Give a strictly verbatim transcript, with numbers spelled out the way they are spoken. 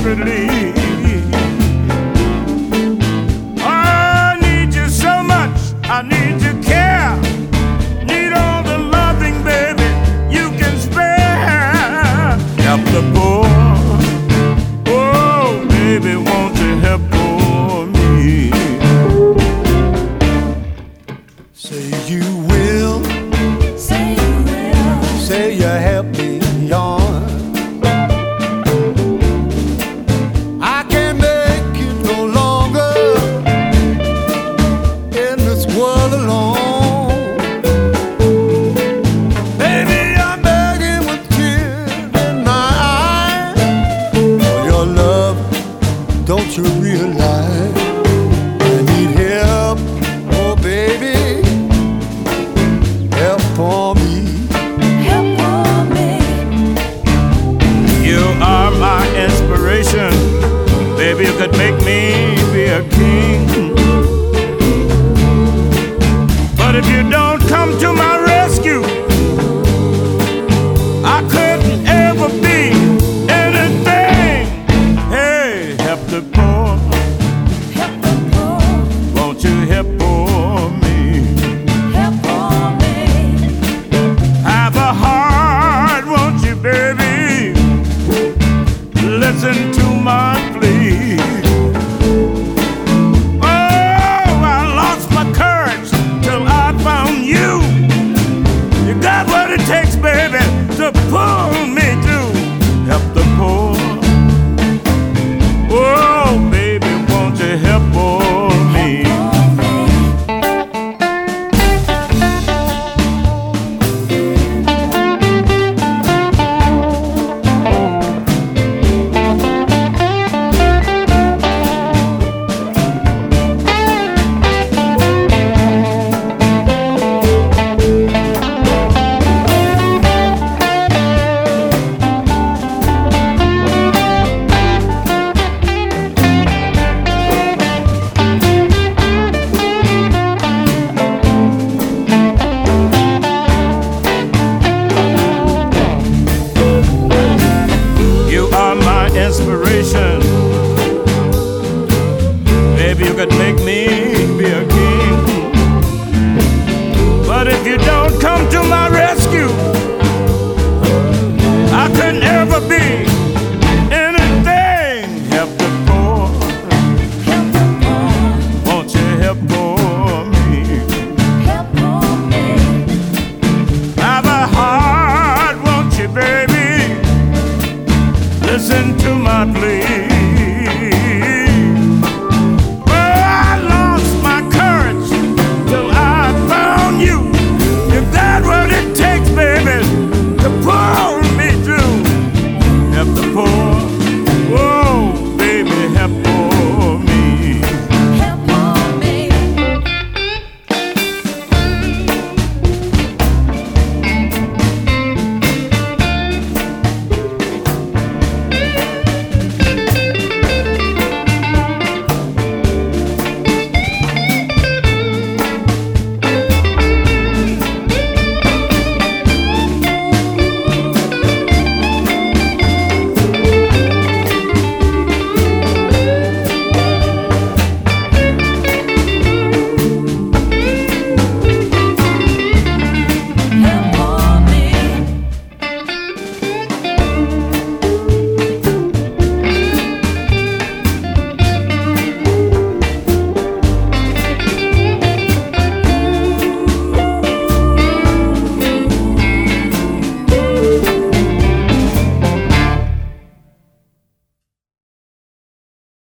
desperately. I need you so much, I need your care, need all the loving, baby, you can spare. Help the poor, oh baby, won't you help for me? Say you will, Say you will. say you help me on. I can't make it no longer in this world alone. Baby, I'm begging with tears in my eyes for your love. Don't you realize I need help? Oh, baby, help for me. Help for me. You are my inspiration, baby, you could make me be a king. But if you don't come to my rescue, I couldn't ever be anything. Hey, help the poor, Help the poor. won't you help for me? Help for me. Have a heart, won't you, baby? Listen to my plea. Oh, I lost my courage till I found you. You got what it takes, baby, to pull